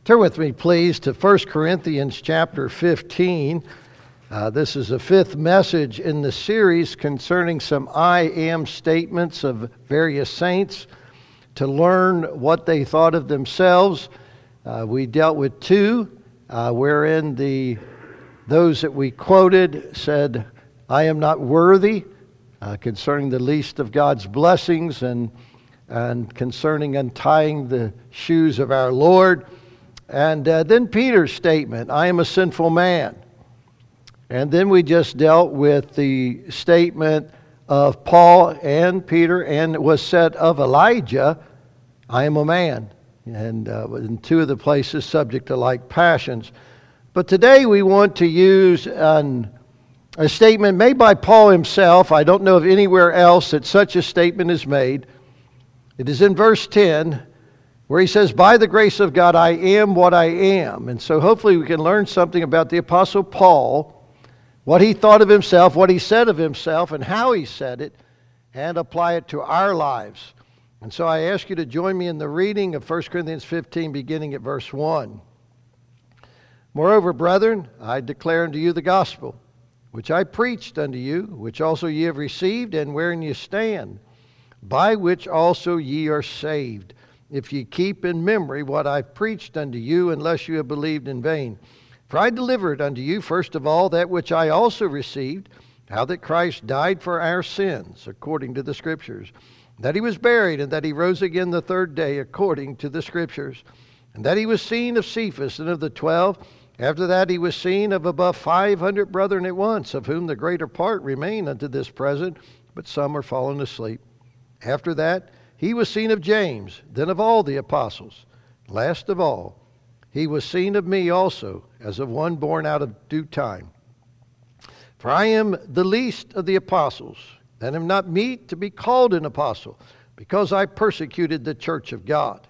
Turn with me, please, to 1 Corinthians chapter 15. This is the fifth message in the series concerning some I am statements of various saints to learn what they thought of themselves. We dealt with two, wherein those that we quoted said, I am not worthy, concerning the least of God's blessings and concerning untying the shoes of our Lord. And then Peter's statement, I am a sinful man. And then we just dealt with the statement of Paul and Peter, and it was said of Elijah, I am a man. And in two of the places subject to like passions. But today we want to use a statement made by Paul himself. I don't know of anywhere else that such a statement is made. It is in verse 10, where he says, by the grace of God, I am what I am. And so hopefully we can learn something about the Apostle Paul, what he thought of himself, what he said of himself, and how he said it, and apply it to our lives. And so I ask you to join me in the reading of 1 Corinthians 15, beginning at verse 1. Moreover, brethren, I declare unto you the gospel, which I preached unto you, which also ye have received, and wherein ye stand, by which also ye are saved, if ye keep in memory what I preached unto you, unless you have believed in vain. For I delivered unto you first of all that which I also received, how that Christ died for our sins, according to the Scriptures, that he was buried, and that he rose again the third day, according to the Scriptures, and that he was seen of Cephas and of the 12. After that he was seen of above 500 brethren at once, of whom the greater part remain unto this present, but some are fallen asleep. After that he was seen of James, then of all the apostles. Last of all, he was seen of me also, as of one born out of due time. For I am the least of the apostles, and am not meet to be called an apostle, because I persecuted the church of God.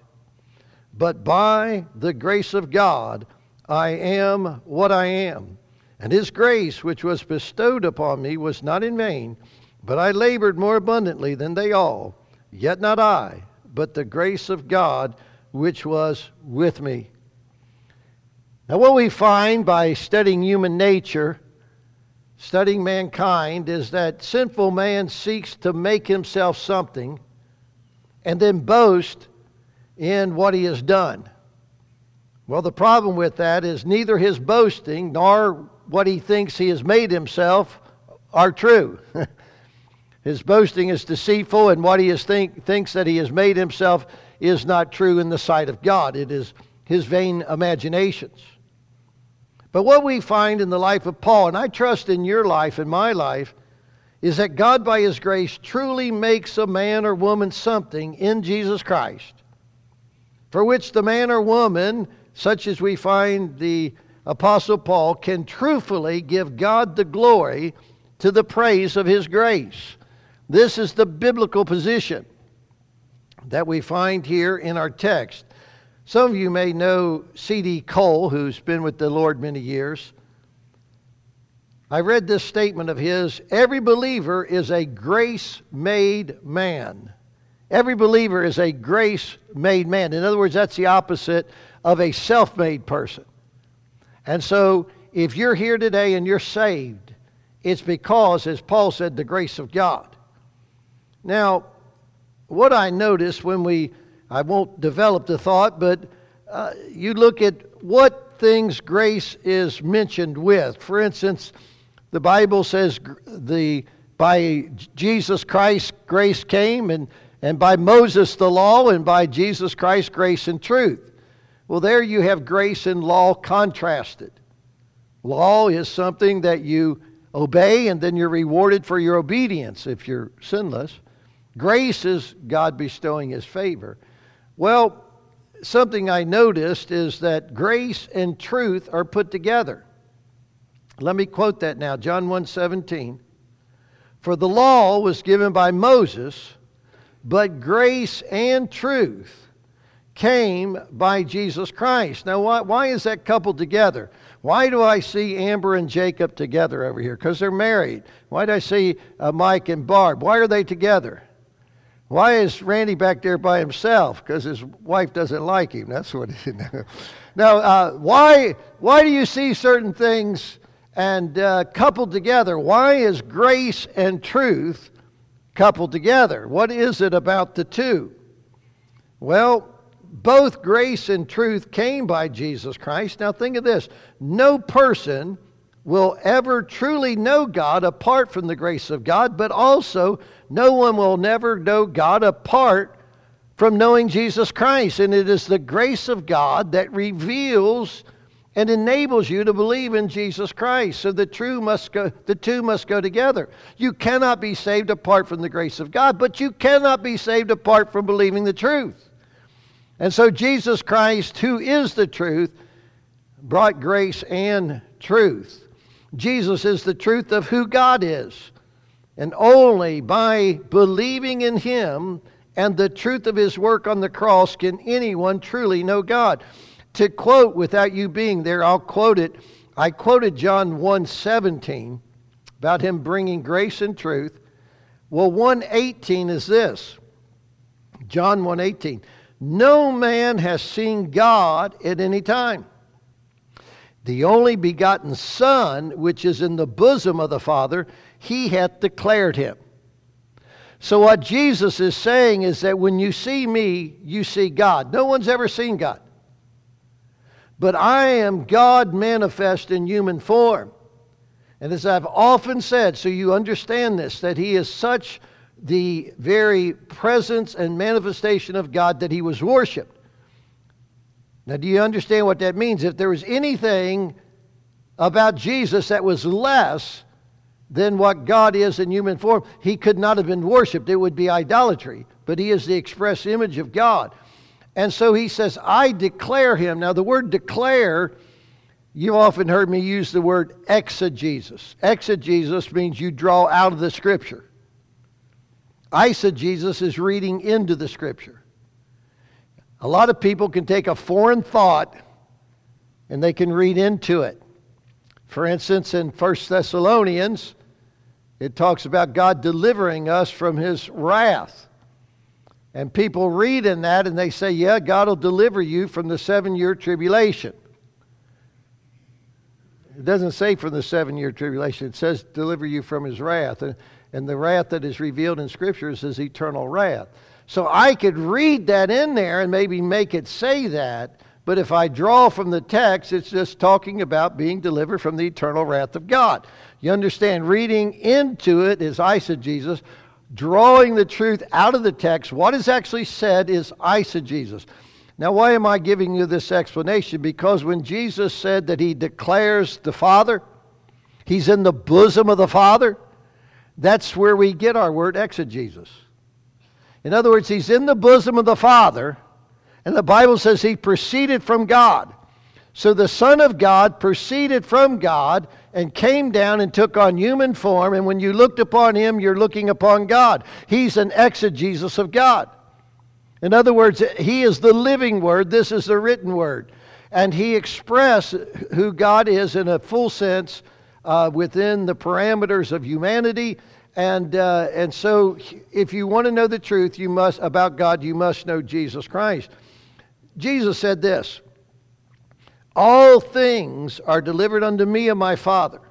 But by the grace of God, I am what I am. And his grace, which was bestowed upon me, was not in vain, but I labored more abundantly than they all. Yet not I, but the grace of God which was with me. Now what we find by studying human nature, studying mankind, is that sinful man seeks to make himself something and then boast in what he has done. Well, the problem with that is neither his boasting nor what he thinks he has made himself are true. His boasting is deceitful, and what he thinks that he has made himself is not true in the sight of God. It is his vain imaginations. But what we find in the life of Paul, and I trust in your life and my life, is that God by his grace truly makes a man or woman something in Jesus Christ, for which the man or woman, such as we find the Apostle Paul, can truthfully give God the glory to the praise of his grace. This is the biblical position that we find here in our text. Some of you may know C.D. Cole, who's been with the Lord many years. I read this statement of his: every believer is a grace-made man. Every believer is a grace-made man. In other words, that's the opposite of a self-made person. And so, if you're here today and you're saved, it's because, as Paul said, the grace of God. Now, what I noticed when I won't develop the thought, but you look at what things grace is mentioned with. For instance, the Bible says by Jesus Christ grace came, and by Moses the law, and by Jesus Christ grace and truth. Well, there you have grace and law contrasted. Law is something that you obey, and then you're rewarded for your obedience if you're sinless. Grace is God bestowing his favor. Well, something I noticed is that grace and truth are put together. Let me quote that now, John 1:17. For the law was given by Moses, but grace and truth came by Jesus Christ. Now, why is that coupled together? Why do I see Amber and Jacob together over here? Because they're married. Why do I see Mike and Barb? Why are they together? Why is Randy back there by himself? Because his wife doesn't like him. That's what it is. Now, why do you see certain things and coupled together? Why is grace and truth coupled together? What is it about the two? Well, both grace and truth came by Jesus Christ. Now think of this. No person will ever truly know God apart from the grace of God, but also no one will never know God apart from knowing Jesus Christ. And it is the grace of God that reveals and enables you to believe in Jesus Christ. So the two must go together. You cannot be saved apart from the grace of God, but you cannot be saved apart from believing the truth. And so Jesus Christ, who is the truth, brought grace and truth. Jesus is the truth of who God is. And only by believing in Him and the truth of His work on the cross can anyone truly know God. To quote, without you being there, I'll quote it. I quoted John 1:17 about Him bringing grace and truth. Well, 1:18 is this. John 1:18. No man has seen God at any time. The only begotten Son, which is in the bosom of the Father, He hath declared Him. So what Jesus is saying is that when you see me, you see God. No one's ever seen God. But I am God manifest in human form. And as I've often said, so you understand this, that He is such the very presence and manifestation of God that He was worshipped. Now, do you understand what that means? If there was anything about Jesus that was less than what God is in human form, He could not have been worshipped. It would be idolatry. But He is the express image of God. And so He says, I declare Him. Now, the word declare, you've often heard me use the word exegesis. Exegesis means you draw out of the Scripture. Eisegesis is reading into the Scripture. A lot of people can take a foreign thought and they can read into it. For instance, in 1 Thessalonians, it talks about God delivering us from His wrath. And people read in that and they say, yeah, God will deliver you from the 7-year tribulation. It doesn't say from the 7-year tribulation. It says deliver you from His wrath. And the wrath that is revealed in Scripture is His eternal wrath. So I could read that in there and maybe make it say that, but if I draw from the text, it's just talking about being delivered from the eternal wrath of God. You understand, reading into it is eisegesis. Drawing the truth out of the text, what is actually said is eisegesis. Now, why am I giving you this explanation? Because when Jesus said that He declares the Father, He's in the bosom of the Father, that's where we get our word exegesis. In other words, He's in the bosom of the Father, and the Bible says He proceeded from God. So the Son of God proceeded from God and came down and took on human form, and when you looked upon Him, you're looking upon God. He's an exegesis of God. In other words, He is the living Word. This is the written Word. And He expressed who God is in a full sense within the parameters of humanity. And so if you want to know the truth about God, you must know Jesus Christ. Jesus said this, all things are delivered unto me of my Father,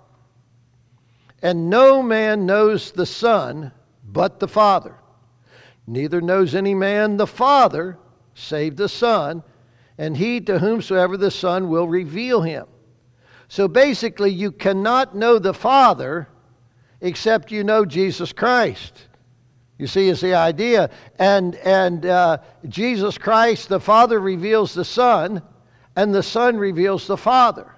and no man knows the Son but the Father. Neither knows any man the Father save the Son, and he to whomsoever the Son will reveal Him. So basically, you cannot know the Father except you know Jesus Christ. You see, is the idea. And Jesus Christ, the Father reveals the Son, and the Son reveals the Father,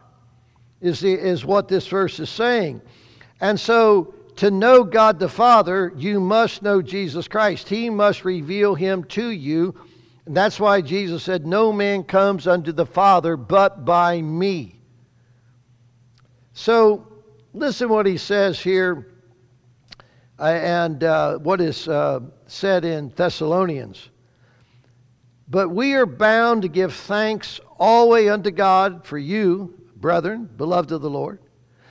is what this verse is saying. And so, to know God the Father, you must know Jesus Christ. He must reveal Him to you. And that's why Jesus said, no man comes unto the Father but by me. So, listen what He says here. And what is said in Thessalonians. But we are bound to give thanks always unto God for you, brethren, beloved of the Lord,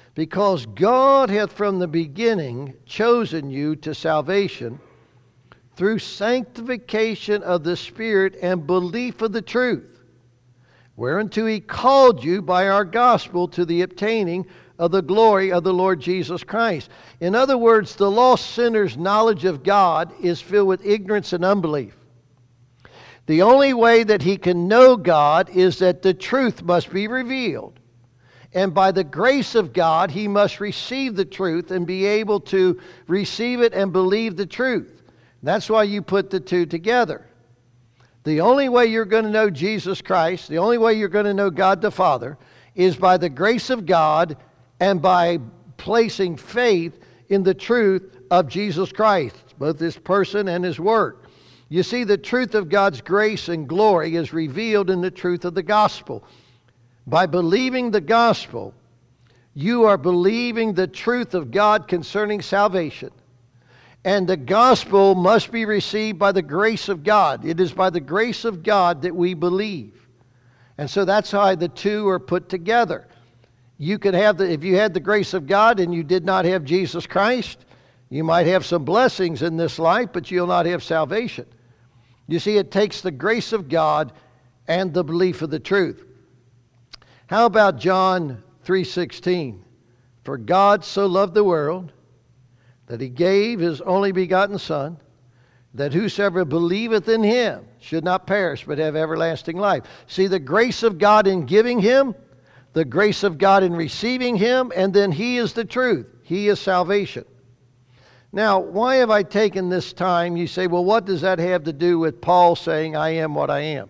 because God hath from the beginning chosen you to salvation through sanctification of the Spirit and belief of the truth, whereunto he called you by our gospel to the obtaining of the glory of the Lord Jesus Christ. In other words, the lost sinner's knowledge of God is filled with ignorance and unbelief. The only way that he can know God is that the truth must be revealed. And by the grace of God, he must receive the truth and be able to receive it and believe the truth. That's why you put the two together. The only way you're going to know Jesus Christ, the only way you're going to know God the Father, is by the grace of God and by placing faith in the truth of Jesus Christ, both his person and his work. You see, the truth of God's grace and glory is revealed in the truth of the gospel. By believing the gospel, you are believing the truth of God concerning salvation. And the gospel must be received by the grace of God. It is by the grace of God that we believe. And so that's how the two are put together. You could have if you had the grace of God and you did not have Jesus Christ, you might have some blessings in this life, but you'll not have salvation. You see, it takes the grace of God and the belief of the truth. How about John 3:16? For God so loved the world that he gave his only begotten Son, that whosoever believeth in him should not perish but have everlasting life. See, the grace of God in giving him, the grace of God in receiving him, and then he is the truth. He is salvation. Now, why have I taken this time? You say, well, what does that have to do with Paul saying, I am what I am?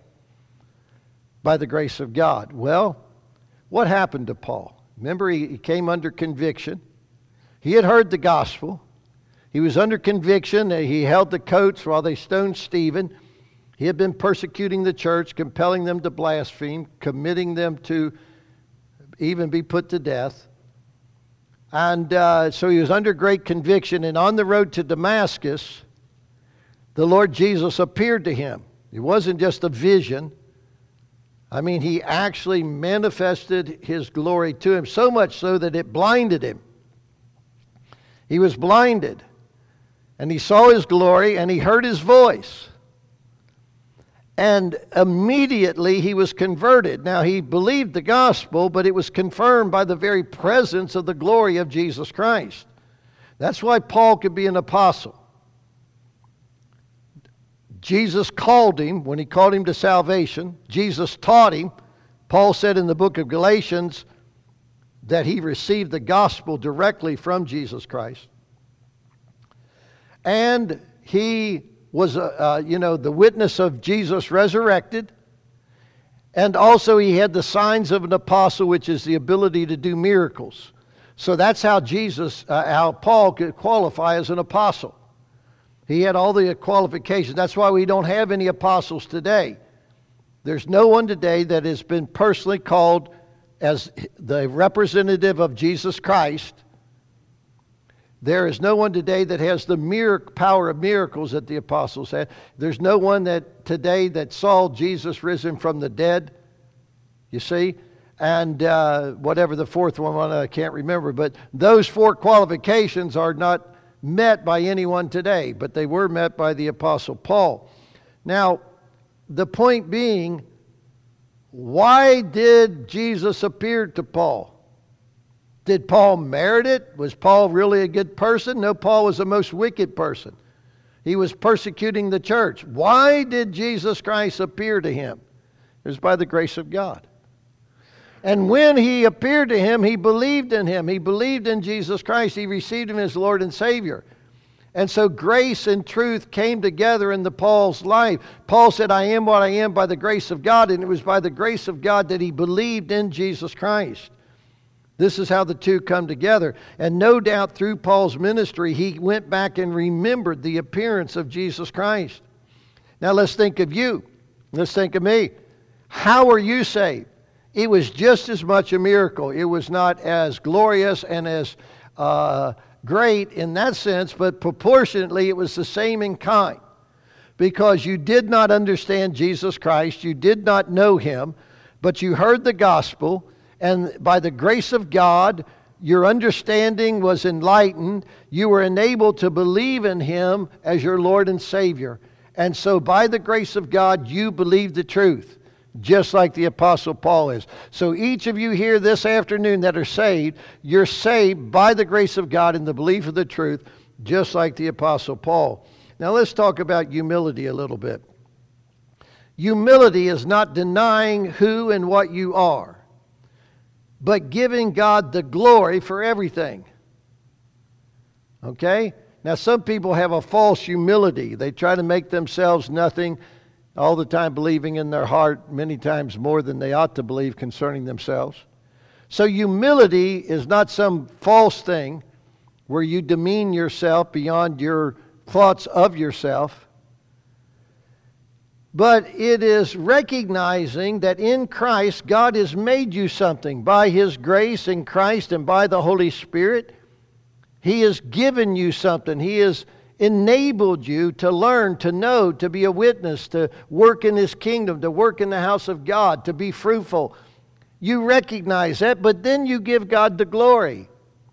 By the grace of God. Well, what happened to Paul? Remember, he came under conviction. He had heard the gospel. He was under conviction. He held the coats while they stoned Stephen. He had been persecuting the church, compelling them to blaspheme, committing them to even be put to death. And so he was under great conviction. And on the road to Damascus, the Lord Jesus appeared to him. It wasn't just a vision. I mean, he actually manifested his glory to him, so much so that it blinded him. He was blinded. And he saw his glory and he heard his voice. And immediately he was converted. Now, he believed the gospel, but it was confirmed by the very presence of the glory of Jesus Christ. That's why Paul could be an apostle. Jesus called him when he called him to salvation. Jesus taught him. Paul said in the book of Galatians that he received the gospel directly from Jesus Christ. And he was, the witness of Jesus resurrected. And also he had the signs of an apostle, which is the ability to do miracles. So that's how how Paul could qualify as an apostle. He had all the qualifications. That's why we don't have any apostles today. There's no one today that has been personally called as the representative of Jesus Christ. There is no one today that has the power of miracles that the apostles had. There's no one today that saw Jesus risen from the dead, you see. And whatever the fourth one, I can't remember. But those four qualifications are not met by anyone today, but they were met by the Apostle Paul. Now, the point being, why did Jesus appear to Paul? Did Paul merit it? Was Paul really a good person? No, Paul was the most wicked person. He was persecuting the church. Why did Jesus Christ appear to him? It was by the grace of God. And when he appeared to him, he believed in him. He believed in Jesus Christ. He received him as Lord and Savior. And so grace and truth came together in Paul's life. Paul said, I am what I am by the grace of God. And it was by the grace of God that he believed in Jesus Christ. This is how the two come together. And no doubt through Paul's ministry, he went back and remembered the appearance of Jesus Christ. Now let's think of you. Let's think of me. How are you saved? It was just as much a miracle. It was not as glorious and as great in that sense, but proportionately it was the same in kind. Because you did not understand Jesus Christ, you did not know him, but you heard the gospel, and by the grace of God, Your understanding was enlightened. You were enabled to believe in Him as your Lord and Savior. And so by the grace of God, you believe the truth, just like the Apostle Paul is. So each of you here this afternoon that are saved, you're saved by the grace of God in the belief of the truth, just like the Apostle Paul. Now let's talk about humility a little bit. Humility is not denying who and what you are, but giving God the glory for everything. Okay? Now some people have a false humility. They try to make themselves nothing, all the time believing in their heart many times more than they ought to believe concerning themselves. So humility is not some false thing where you demean yourself beyond your thoughts of yourself. But it is recognizing that in Christ, God has made you something. By His grace in Christ and by the Holy Spirit, He has given you something. He has enabled you to learn, to know, to be a witness, to work in His kingdom, to work in the house of God, to be fruitful. You recognize that, but then you give God the glory.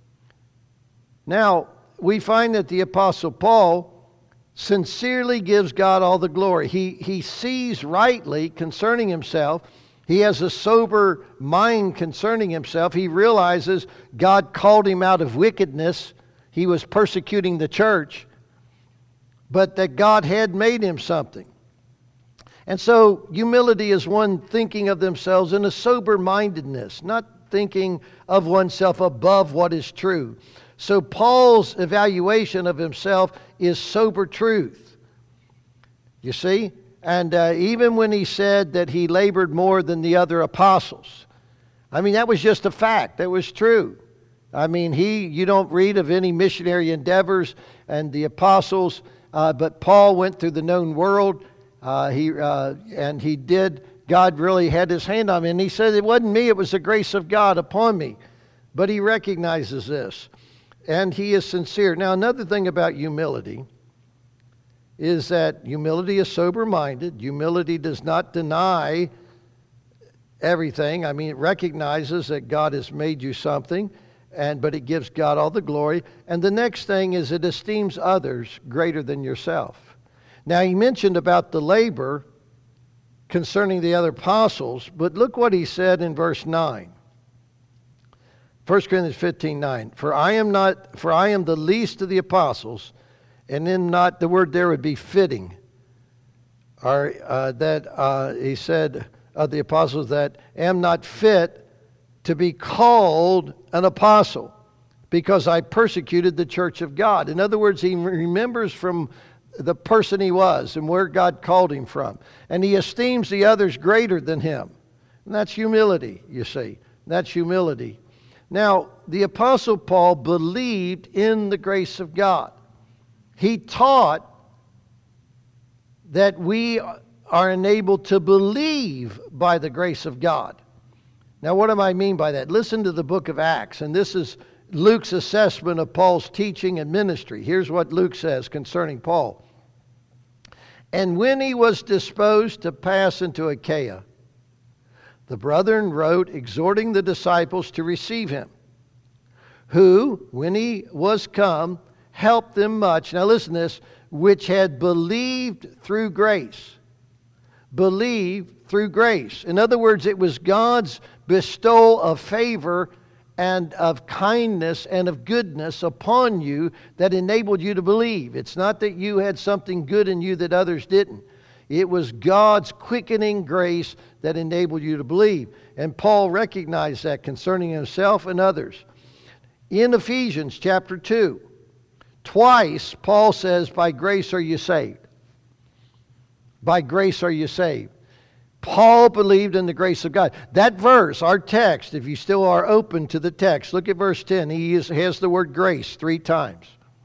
Now, we find that the Apostle Paul sincerely gives God all the glory. He sees rightly concerning himself. He has a sober mind concerning himself. He realizes God called him out of wickedness. He was persecuting the church, but that God had made him something. And so humility is one thinking of themselves in a sober-mindedness, not thinking of oneself above what is true. So Paul's evaluation of himself is sober truth. You see? And even when he said that he labored more than the other apostles, I mean, that was just a fact. That was true. I mean, you don't read of any missionary endeavors and the apostles, but Paul went through the known world. And he did. God really had His hand on him. And he said, it wasn't me, it was the grace of God upon me. But he recognizes this. And he is sincere. Now, another thing about humility is that humility is sober-minded. Humility does not deny everything. I mean, it recognizes that God has made you something, but it gives God all the glory. And the next thing is it esteems others greater than yourself. Now, he mentioned about the labor concerning the other apostles, but look what he said in verse 9. 1 Corinthians 15:9. For I am the least of the apostles, and am not, the word there would be fitting. Or he said of the apostles that am not fit to be called an apostle, because I persecuted the church of God. In other words, he remembers from the person he was and where God called him from. And he esteems the others greater than him. And that's humility, you see. That's humility. Now, the Apostle Paul believed in the grace of God. He taught that we are enabled to believe by the grace of God. Now, what do I mean by that? Listen to the book of Acts, and this is Luke's assessment of Paul's teaching and ministry. Here's what Luke says concerning Paul. And when he was disposed to pass into Achaia, the brethren wrote, exhorting the disciples to receive him, who, when he was come, helped them much. Now listen to this, which had believed through grace. Believed through grace. In other words, it was God's bestowal of favor and of kindness and of goodness upon you that enabled you to believe. It's not that you had something good in you that others didn't. It was God's quickening grace that enabled you to believe. And Paul recognized that concerning himself and others. In Ephesians chapter 2, twice Paul says, by grace are you saved. By grace are you saved. Paul believed in the grace of God. That verse, our text, if you still are open to the text, look at verse 10. He has the word grace 3 times.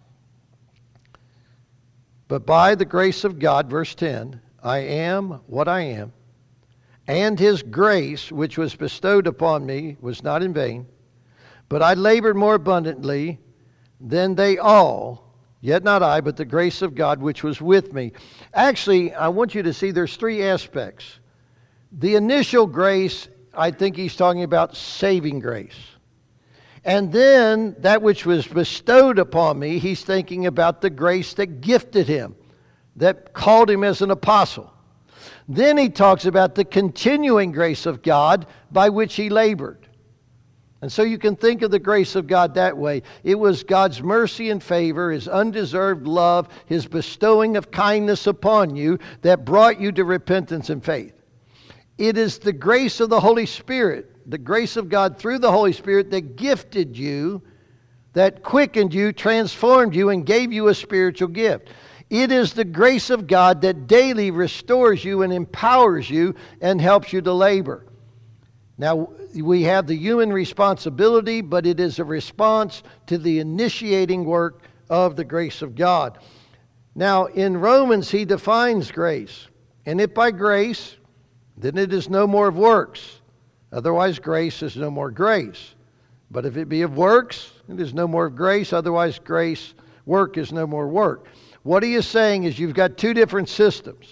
But by the grace of God, verse 10, I am what I am, and His grace, which was bestowed upon me, was not in vain. But I labored more abundantly than they all, yet not I, but the grace of God which was with me. Actually, I want you to see there's 3 aspects. The initial grace, I think he's talking about saving grace. And then that which was bestowed upon me, he's thinking about the grace that gifted him, that called him as an apostle. Then he talks about the continuing grace of God by which he labored. And so you can think of the grace of God that way. It was God's mercy and favor, his undeserved love, his bestowing of kindness upon you that brought you to repentance and faith. It is the grace of the Holy Spirit, the grace of God through the Holy Spirit that gifted you, that quickened you, transformed you, and gave you a spiritual gift. It is the grace of God that daily restores you and empowers you and helps you to labor. Now, we have the human responsibility, but it is a response to the initiating work of the grace of God. Now, in Romans, he defines grace. And if by grace, then it is no more of works. Otherwise, grace is no more grace. But if it be of works, it is no more of grace. Otherwise, work is no more work. What he is saying is you've got two different systems.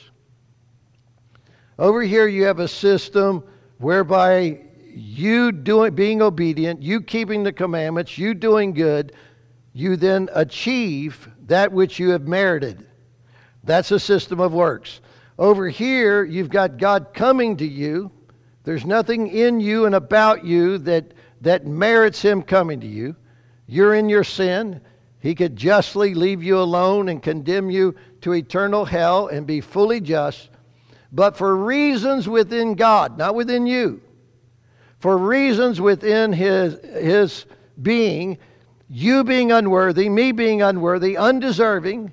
Over here, you have a system whereby you being obedient, you keeping the commandments, you doing good, you then achieve that which you have merited. That's a system of works. Over here, you've got God coming to you. There's nothing in you and about you that merits him coming to you. You're in your sin. He could justly leave you alone and condemn you to eternal hell and be fully just. But for reasons within God, not within you, for reasons within his being, you being unworthy, me being unworthy, undeserving,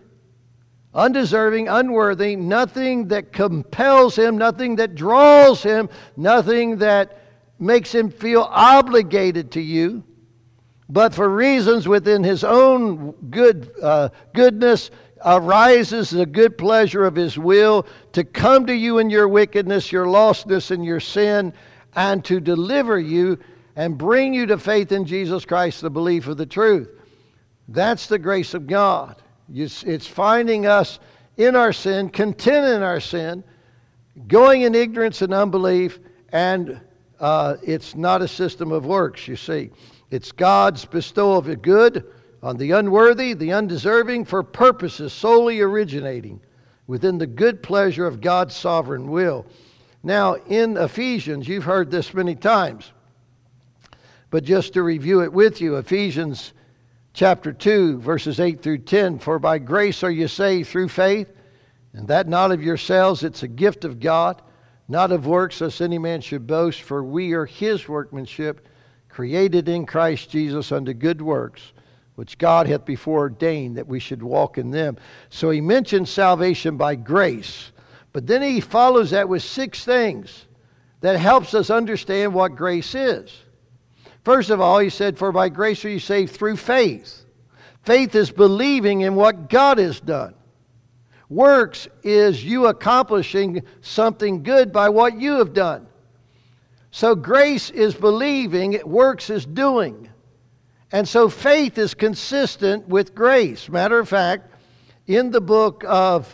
unworthy, nothing that compels him, nothing that draws him, nothing that makes him feel obligated to you, but for reasons within his own goodness arises the good pleasure of his will to come to you in your wickedness, your lostness, and your sin, and to deliver you and bring you to faith in Jesus Christ, the belief of the truth. That's the grace of God. It's finding us in our sin, content in our sin, going in ignorance and unbelief, and it's not a system of works, you see. It's God's bestowal of the good on the unworthy, the undeserving, for purposes solely originating within the good pleasure of God's sovereign will. Now, in Ephesians, you've heard this many times, but just to review it with you, Ephesians chapter 2, verses 8 through 10, for by grace are you saved through faith, and that not of yourselves, it's a gift of God, not of works, lest any man should boast, for we are his workmanship, created in Christ Jesus unto good works, which God hath before ordained that we should walk in them. So he mentions salvation by grace, but then he follows that with 6 things that helps us understand what grace is. First of all, he said, for by grace are you saved through faith. Faith is believing in what God has done. Works is you accomplishing something good by what you have done. So grace is believing, works is doing. And so faith is consistent with grace. Matter of fact, in the book of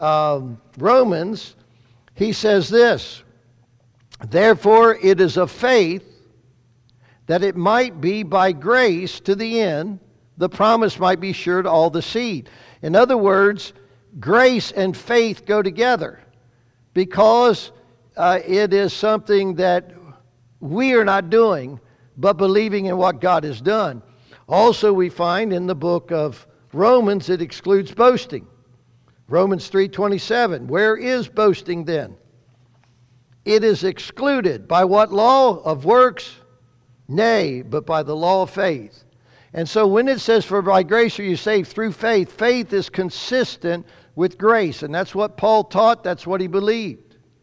Romans, he says this, therefore it is of faith that it might be by grace to the end, the promise might be sure to all the seed. In other words, grace and faith go together because it is something that we are not doing, but believing in what God has done. Also, we find in the book of Romans, it excludes boasting. Romans 3:27, where is boasting then? It is excluded. By what law? Of works? Nay, but by the law of faith. And so when it says, for by grace are you saved through faith, faith is consistent with grace. And that's what Paul taught, that's what he believed.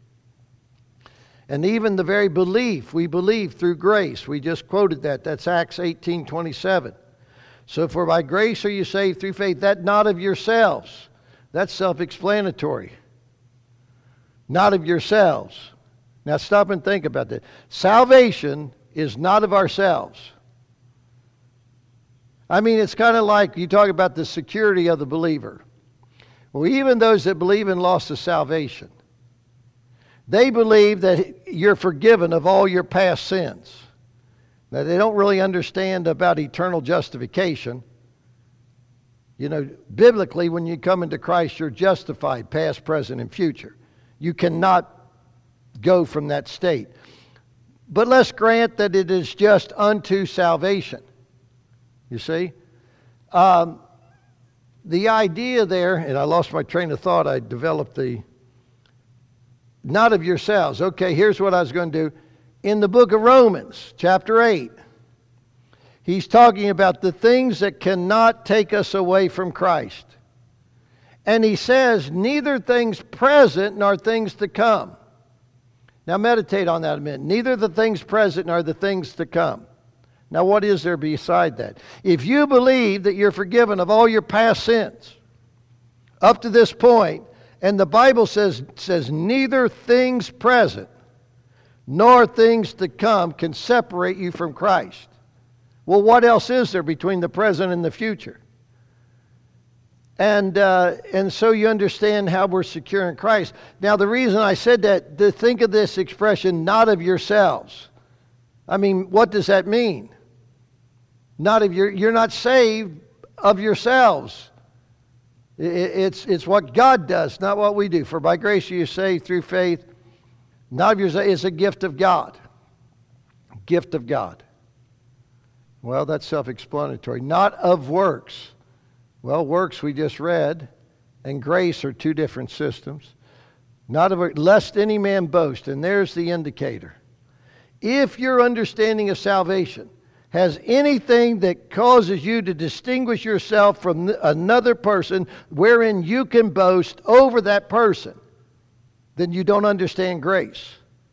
And even the very belief, we believe through grace. We just quoted that. That's Acts 18:27. So for by grace are you saved through faith, that not of yourselves. That's self-explanatory. Not of yourselves. Now stop and think about that. Salvation is not of ourselves. I mean, it's kind of like you talk about the security of the believer. Well, even those that believe in loss of salvation, they believe that you're forgiven of all your past sins. Now, they don't really understand about eternal justification. You know, biblically, when you come into Christ, you're justified, past, present, and future. You cannot go from that state. But let's grant that it is just unto salvation. You see? The idea there, and I lost my train of thought, I developed the, not of yourselves. Okay, here's what I was going to do. In the book of Romans, chapter 8, he's talking about the things that cannot take us away from Christ. And he says, neither things present nor things to come. Now meditate on that a minute. Neither the things present nor the things to come. Now what is there beside that? If you believe that you're forgiven of all your past sins up to this point, and the Bible says neither things present nor things to come can separate you from Christ. Well, what else is there between the present and the future? And so you understand how we're secure in Christ. Now, the reason I said that, to think of this expression, not of yourselves. I mean, what does that mean? Not of you're not saved of yourselves. It's what God does, not what we do. For by grace you are saved through faith. Not of yourselves. It's a gift of God. Gift of God. Well, that's self-explanatory. Not of works. Well, works we just read, and grace are two different systems. Not of lest any man boast, and there's the indicator. If your understanding of salvation has anything that causes you to distinguish yourself from another person wherein you can boast over that person, then you don't understand grace.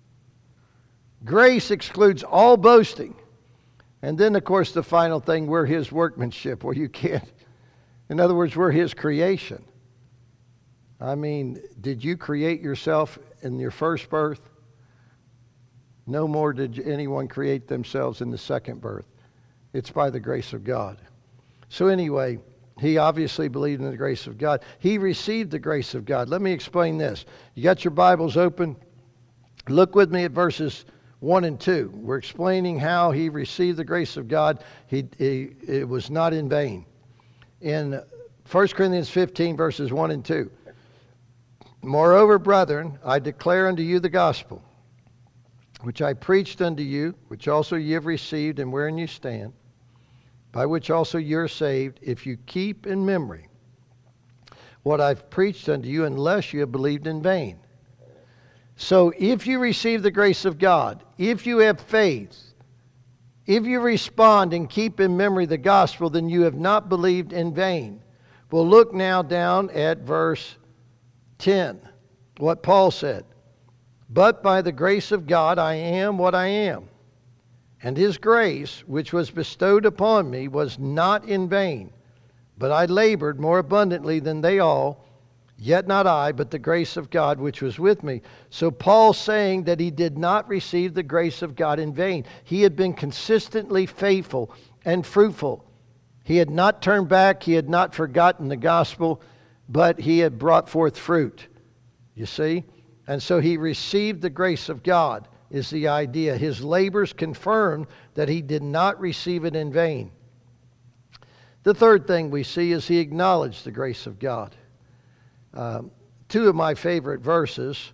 Grace excludes all boasting. And then, of course, the final thing, we're His workmanship, where you can't. In other words, we're His creation. I mean, did you create yourself in your first birth? No more did anyone create themselves in the second birth. It's by the grace of God. So anyway, he obviously believed in the grace of God. He received the grace of God. Let me explain this. You got your Bibles open? Look with me at verses 1 and 2. We're explaining how he received the grace of God. It was not in vain. In 1 Corinthians 15, verses 1 and 2. Moreover, brethren, I declare unto you the gospel, which I preached unto you, which also ye have received, and wherein you stand, by which also ye are saved, if you keep in memory what I've preached unto you, unless you have believed in vain. So if you receive the grace of God, if you have faith, if you respond and keep in memory the gospel, then you have not believed in vain. Well, look now down at verse 10, what Paul said. But by the grace of God I am what I am. And His grace, which was bestowed upon me, was not in vain. But I labored more abundantly than they all. Yet not I, but the grace of God which was with me. So Paul's saying that he did not receive the grace of God in vain. He had been consistently faithful and fruitful. He had not turned back. He had not forgotten the gospel, but he had brought forth fruit. You see? And so he received the grace of God, is the idea. His labors confirmed that he did not receive it in vain. The third thing we see is he acknowledged the grace of God. Two of my favorite verses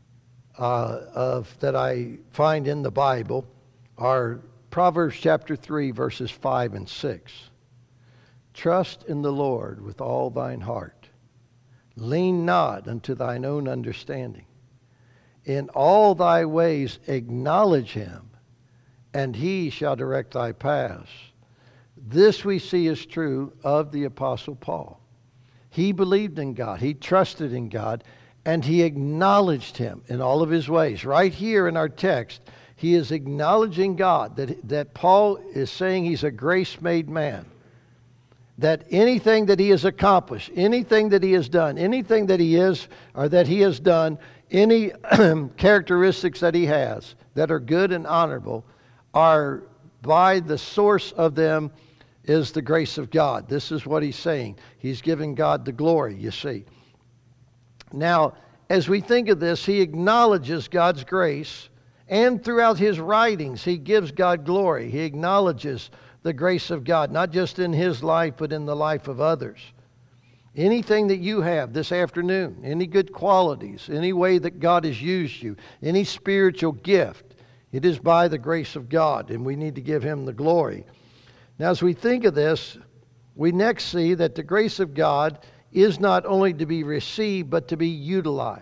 that I find in the Bible are Proverbs chapter 3, verses 5 and 6. Trust in the Lord with all thine heart. Lean not unto thine own understanding. In all thy ways acknowledge him, and he shall direct thy paths. This we see is true of the Apostle Paul. He believed in God. He trusted in God. And he acknowledged Him in all of his ways. Right here in our text, he is acknowledging God. That Paul is saying he's a grace-made man. That anything that he has accomplished, anything that he has done, anything that he is or that he has done, any characteristics that he has that are good and honorable, are by the source of them is the grace of God. This is what he's saying. He's giving God the glory, you see. Now, as we think of this, he acknowledges God's grace And throughout his writings, he gives God glory. He acknowledges the grace of God, not just in his life, but in the life of others. Anything that you have this afternoon, any good qualities, any way that God has used you, any spiritual gift, it is by the grace of God, and we need to give him the glory. Now, as we think of this, we next see that the grace of God is not only to be received, but to be utilized.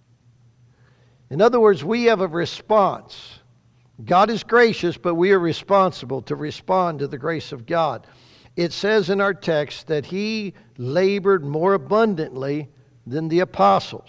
In other words, we have a response. God is gracious, but we are responsible to respond to the grace of God. It says in our text that he labored more abundantly than the apostles.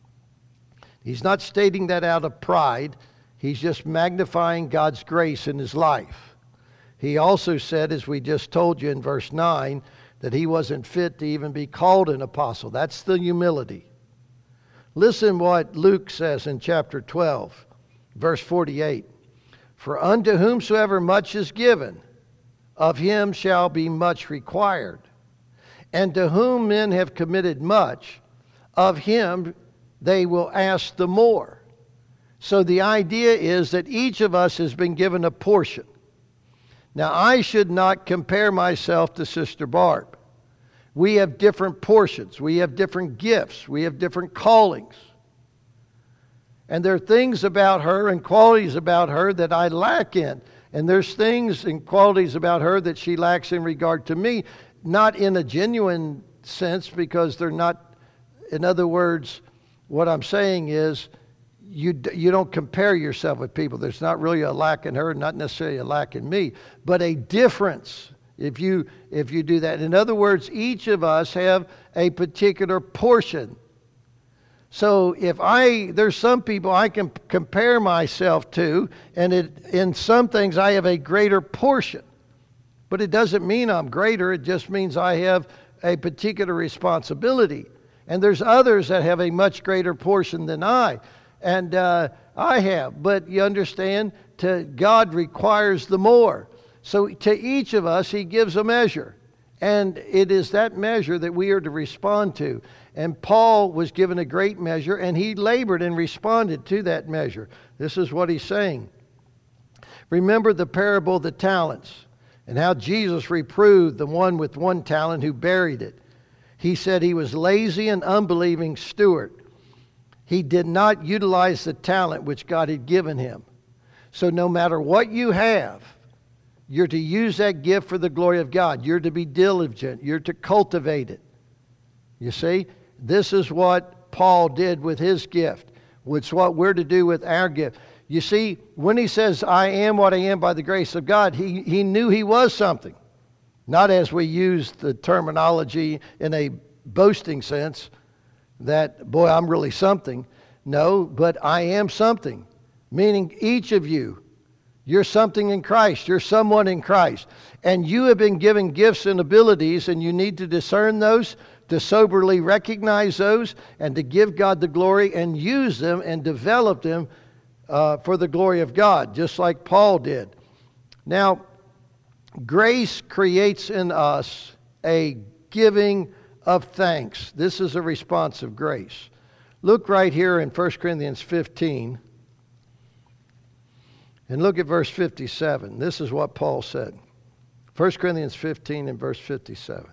He's not stating that out of pride. He's just magnifying God's grace in his life. He also said, as we just told you in verse 9, that he wasn't fit to even be called an apostle. That's the humility. Listen what Luke says in chapter 12, verse 48. For unto whomsoever much is given, of him shall be much required. And to whom men have committed much, of him they will ask the more. So the idea is that each of us has been given a portion. Now, I should not compare myself to Sister Barb. We have different portions. We have different gifts. We have different callings. And there are things about her and qualities about her that I lack in. And there's things and qualities about her that she lacks in regard to me, not in a genuine sense, because they're not, in other words, what I'm saying is you don't compare yourself with people. There's not really a lack in her, not necessarily a lack in me, but a difference if you do that. In other words, each of us have a particular portion. So there's some people I can compare myself to, and in some things I have a greater portion. But it doesn't mean I'm greater, it just means I have a particular responsibility. And there's others that have a much greater portion than I. And I have. But you understand, God requires the more. So to each of us, he gives a measure. And it is that measure that we are to respond to. And Paul was given a great measure, and he labored and responded to that measure. This is what he's saying. Remember the parable of the talents, and how Jesus reproved the one with 1 talent who buried it. He said he was lazy and unbelieving steward. He did not utilize the talent which God had given him. So no matter what you have, you're to use that gift for the glory of God. You're to be diligent. You're to cultivate it. You see, this is what Paul did with his gift. It's what we're to do with our gift. You see, when he says, I am what I am by the grace of God, he knew he was something. Not as we use the terminology in a boasting sense that, boy, I'm really something. No, but I am something. Meaning each of you, you're something in Christ. You're someone in Christ. And you have been given gifts and abilities, and you need to discern those, to soberly recognize those, and to give God the glory and use them and develop them for the glory of God, just like Paul did. Now, grace creates in us a giving of thanks. This is a response of grace. Look right here in 1 Corinthians 15. And look at verse 57. This is what Paul said. 1 Corinthians 15 and verse 57.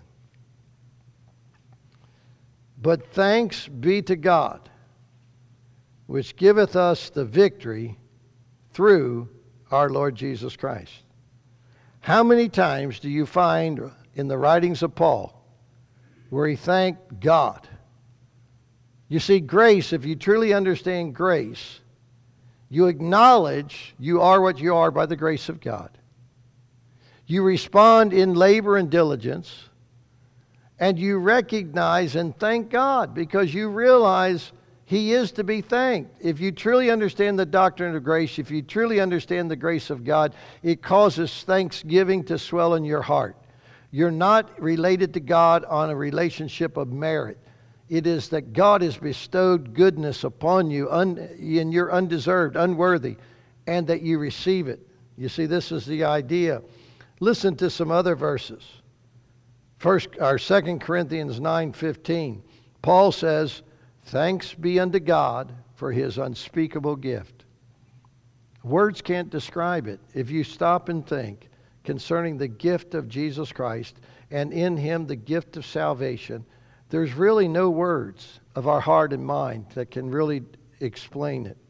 But thanks be to God, which giveth us the victory through our Lord Jesus Christ. How many times do you find in the writings of Paul where he thanked God? You see, grace, if you truly understand grace, you acknowledge you are what you are by the grace of God. You respond in labor and diligence, and you recognize and thank God because you realize he is to be thanked. If you truly understand the doctrine of grace, if you truly understand the grace of God, it causes thanksgiving to swell in your heart. You're not related to God on a relationship of merit. It is that God has bestowed goodness upon you, and you're undeserved, unworthy, and that you receive it. You see, this is the idea. Listen to some other verses. 2 Corinthians 9:15. Paul says, thanks be unto God for his unspeakable gift. Words can't describe it. If you stop and think concerning the gift of Jesus Christ and in Him the gift of salvation, there's really no words of our heart and mind that can really explain it.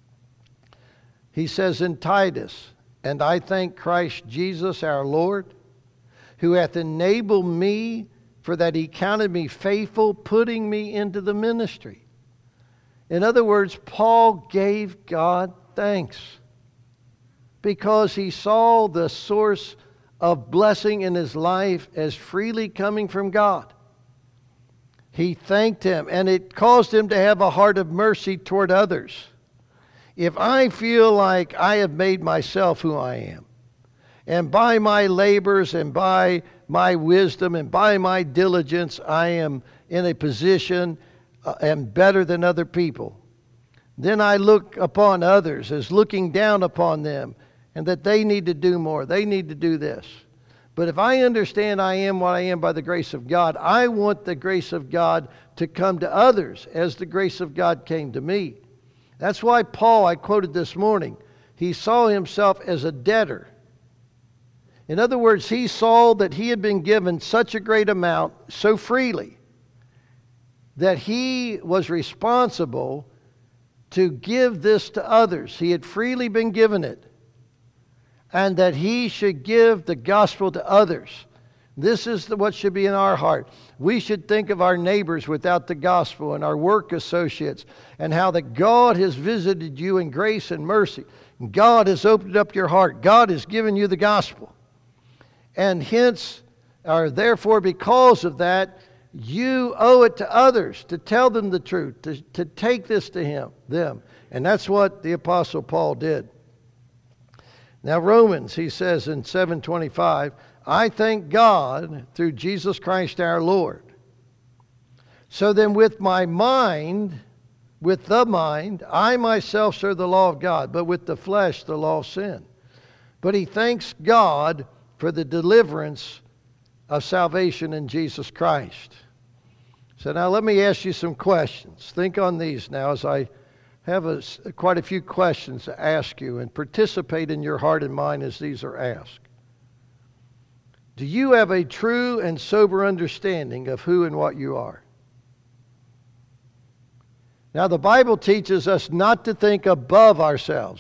He says in Titus, "And I thank Christ Jesus our Lord, who hath enabled me, for that He counted me faithful, putting me into the ministry." In other words, Paul gave God thanks because he saw the source of blessing in his life as freely coming from God. He thanked Him, and it caused him to have a heart of mercy toward others. If I feel like I have made myself who I am, and by my labors and by my wisdom and by my diligence I am in a position and better than other people, then I look upon others as looking down upon them and that they need to do more, they need to do this. But if I understand I am what I am by the grace of God, I want the grace of God to come to others as the grace of God came to me. That's why Paul, I quoted this morning, he saw himself as a debtor. In other words, he saw that he had been given such a great amount so freely that he was responsible to give this to others. He had freely been given it. And that he should give the gospel to others. This is what should be in our heart. We should think of our neighbors without the gospel and our work associates and how that God has visited you in grace and mercy. God has opened up your heart. God has given you the gospel. And hence, or therefore because of that, you owe it to others to tell them the truth, to take this to them. And that's what the Apostle Paul did. Now Romans, he says in 7:25, "I thank God through Jesus Christ our Lord. So then with the mind, I myself serve the law of God, but with the flesh the law of sin." But he thanks God for the deliverance of salvation in Jesus Christ. So now let me ask you some questions. Think on these now as I have quite a few questions to ask you, and participate in your heart and mind as these are asked. Do you have a true and sober understanding of who and what you are? Now the Bible teaches us not to think above ourselves.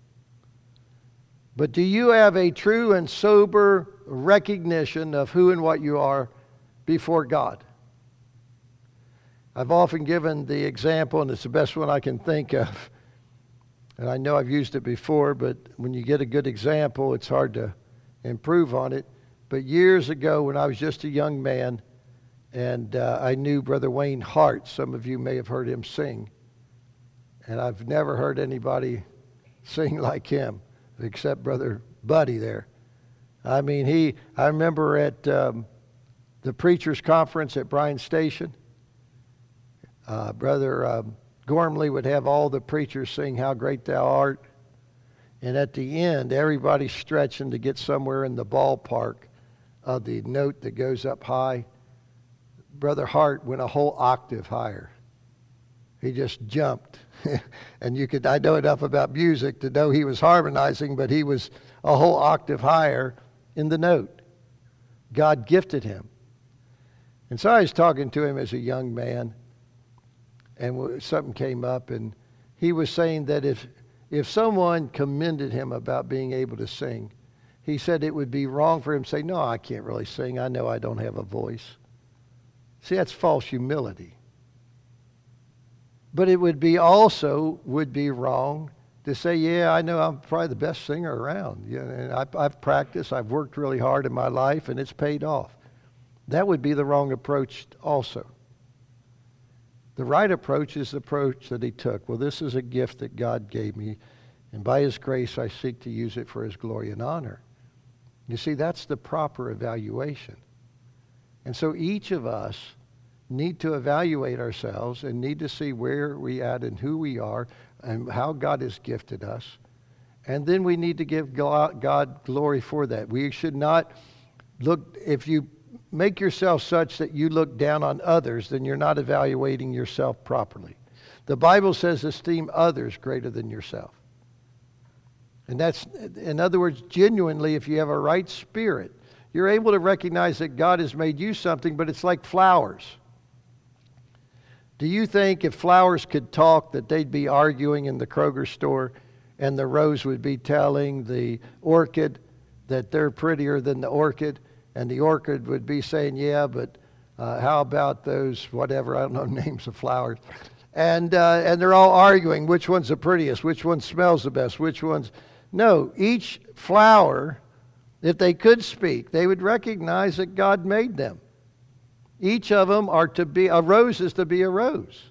But do you have a true and sober recognition of who and what you are before God? I've often given the example, and it's the best one I can think of. And I know I've used it before, but when you get a good example, it's hard to improve on it. But years ago, when I was just a young man, and I knew Brother Wayne Hart. Some of you may have heard him sing. And I've never heard anybody sing like him, except Brother Buddy there. I mean, I remember at the preacher's conference at Bryan Station, Brother Gormley would have all the preachers sing "How Great Thou Art." And at the end, everybody's stretching to get somewhere in the ballpark of the note that goes up high. Brother Hart went a whole octave higher. He just jumped. And I know enough about music to know he was harmonizing, but he was a whole octave higher in the note. God gifted him. And so I was talking to him as a young man, and something came up, and he was saying that if someone commended him about being able to sing, he said it would be wrong for him to say, "No, I can't really sing. I know I don't have a voice." See, that's false humility. But it would be wrong to say, "Yeah, I know I'm probably the best singer around. Yeah, and I've practiced. I've worked really hard in my life, and it's paid off." That would be the wrong approach also. The right approach is the approach that he took. Well, this is a gift that God gave me, and by His grace I seek to use it for His glory and honor. You see, that's the proper evaluation. And so each of us need to evaluate ourselves and need to see where we at and who we are and how God has gifted us. And then we need to give God glory for that. We should not look, if you make yourself such that you look down on others, then you're not evaluating yourself properly. The Bible says esteem others greater than yourself. And that's, in other words, genuinely, if you have a right spirit, you're able to recognize that God has made you something, but it's like flowers. Do you think if flowers could talk that they'd be arguing in the Kroger store and the rose would be telling the orchid that they're prettier than the orchid, and the orchid would be saying, yeah, but how about those, whatever, I don't know names of flowers. And they're all arguing which one's the prettiest, which one smells the best, which one's... No, each flower, if they could speak, they would recognize that God made them. Each of them are to be, a rose is to be a rose.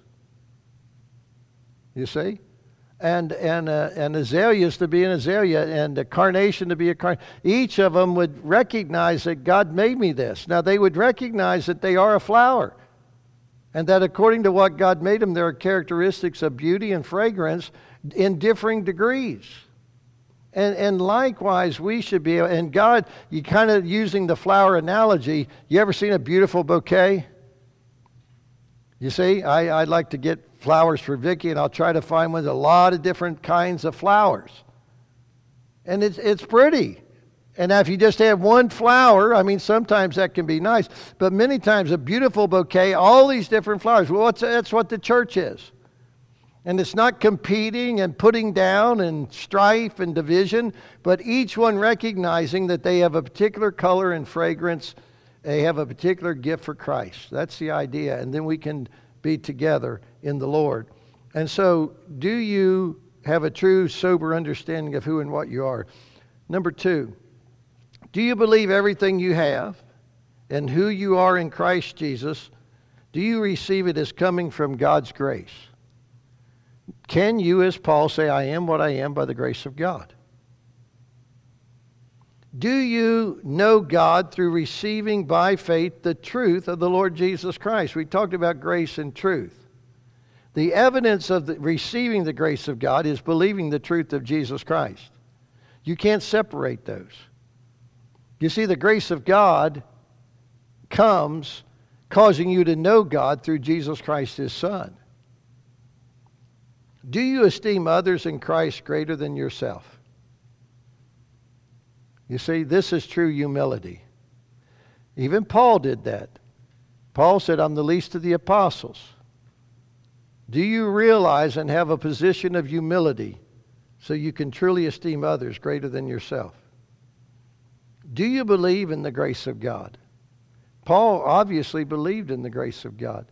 You see? And an azalea is to be an azalea, and a carnation to be a carnation. Each of them would recognize that God made me this. Now, they would recognize that they are a flower, and that according to what God made them, there are characteristics of beauty and fragrance in differing degrees. And likewise, we should be, and God, you kind of using the flower analogy, you ever seen a beautiful bouquet? You see, I'd like to get flowers for Vicki, and I'll try to find one with a lot of different kinds of flowers. And it's pretty. And now if you just have one flower, I mean, sometimes that can be nice, but many times a beautiful bouquet, all these different flowers. Well, that's what the church is. And it's not competing and putting down and strife and division, but each one recognizing that they have a particular color and fragrance. They have a particular gift for Christ. That's the idea. And then we can be together in the Lord. And so, do you have a true, sober understanding of who and what you are? Number 2, do you believe everything you have and who you are in Christ Jesus? Do you receive it as coming from God's grace? Can you, as Paul, say, I am what I am by the grace of God? Do you know God through receiving by faith the truth of the Lord Jesus Christ? We talked about grace and truth. The evidence of receiving the grace of God is believing the truth of Jesus Christ. You can't separate those. You see, the grace of God comes causing you to know God through Jesus Christ, His Son. Do you esteem others in Christ greater than yourself? You see, this is true humility. Even Paul did that. Paul said, I'm the least of the apostles. Do you realize and have a position of humility so you can truly esteem others greater than yourself? Do you believe in the grace of God? Paul obviously believed in the grace of God.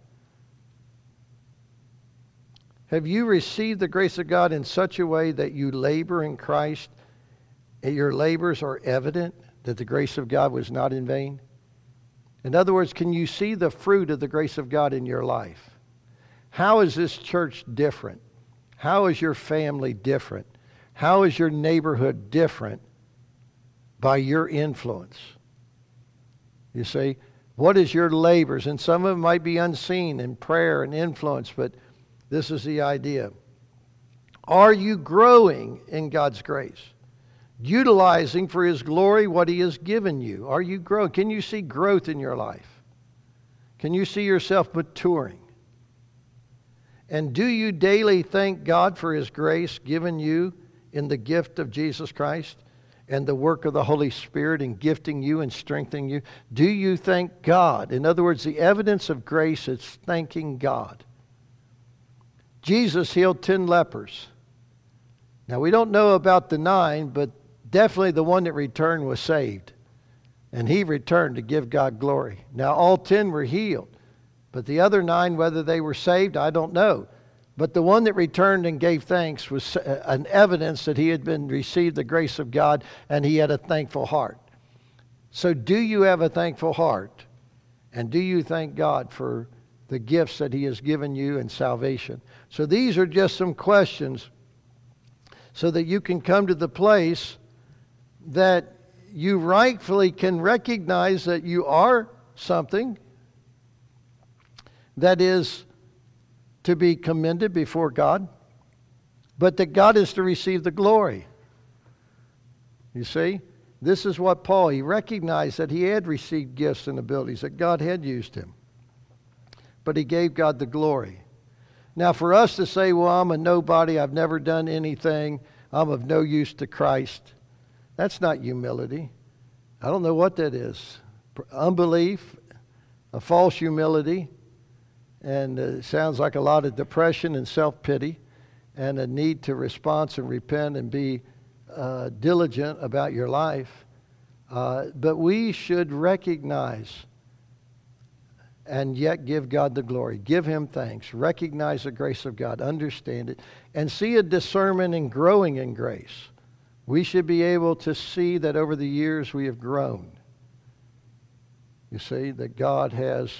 Have you received the grace of God in such a way that you labor in Christ, and your labors are evident that the grace of God was not in vain? In other words, can you see the fruit of the grace of God in your life? How is this church different? How is your family different? How is your neighborhood different by your influence? You see, what is your labors? And some of them might be unseen in prayer and influence, but this is the idea. Are you growing in God's grace? Utilizing for His glory what He has given you? Are you growing? Can you see growth in your life? Can you see yourself maturing? And do you daily thank God for His grace given you in the gift of Jesus Christ and the work of the Holy Spirit in gifting you and strengthening you? Do you thank God? In other words, the evidence of grace is thanking God. Jesus healed 10 lepers. Now, we don't know about the 9, but definitely the one that returned was saved. And he returned to give God glory. Now, all 10 were healed. But the other 9, whether they were saved, I don't know. But the one that returned and gave thanks was an evidence that he had received the grace of God, and he had a thankful heart. So do you have a thankful heart? And do you thank God for the gifts that He has given you in salvation? So these are just some questions so that you can come to the place that you rightfully can recognize that you are something that is to be commended before God, but that God is to receive the glory. You see, this is what Paul, he recognized that he had received gifts and abilities, that God had used him, but he gave God the glory. Now, for us to say, well, I'm a nobody, I've never done anything, I'm of no use to Christ. That's not humility. I don't know what that is. Unbelief, a false humility, and it sounds like a lot of depression and self-pity and a need to respond and repent and be diligent about your life. But we should recognize and yet give God the glory. Give Him thanks. Recognize the grace of God. Understand it. And see a discernment in growing in grace. We should be able to see that over the years we have grown. You see, that God has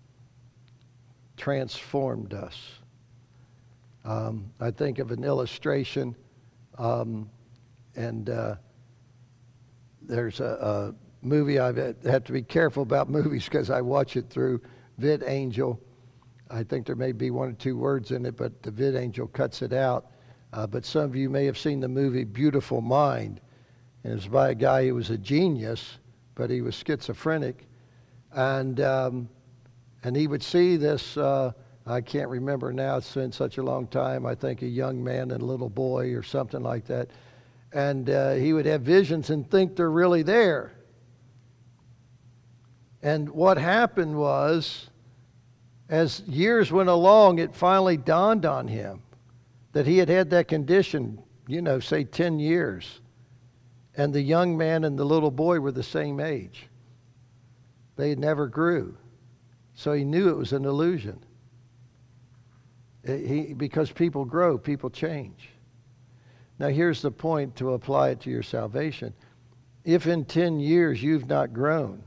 transformed us. I think of an illustration, and there's a movie. I have to be careful about movies because I watch it through VidAngel. I think there may be one or two words in it, but the VidAngel cuts it out. But some of you may have seen the movie Beautiful Mind. And it was by a guy who was a genius, but he was schizophrenic. And he would see this, I can't remember now, it's been such a long time, I think a young man and a little boy or something like that. And he would have visions and think they're really there. And what happened was, as years went along, it finally dawned on him that he had had that condition, say 10 years. And the young man and the little boy were the same age. They never grew. So he knew it was an illusion. Because people grow, people change. Now here's the point to apply it to your salvation. If in 10 years you've not grown,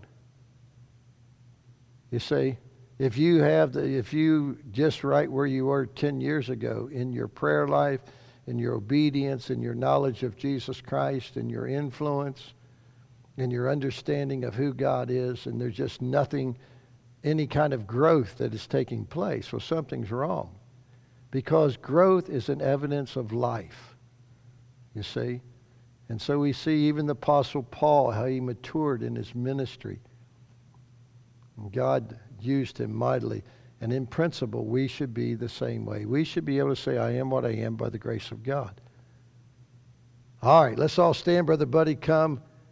you see, if you just right where you were 10 years ago in your prayer life, in your obedience, in your knowledge of Jesus Christ, in your influence, in your understanding of who God is, and there's just nothing, any kind of growth that is taking place, well, something's wrong. Because growth is an evidence of life, you see. And so we see even the Apostle Paul, how he matured in his ministry. And God used him mightily. And in principle, we should be the same way. We should be able to say, I am what I am by the grace of God. All right, let's all stand. Brother Buddy, come.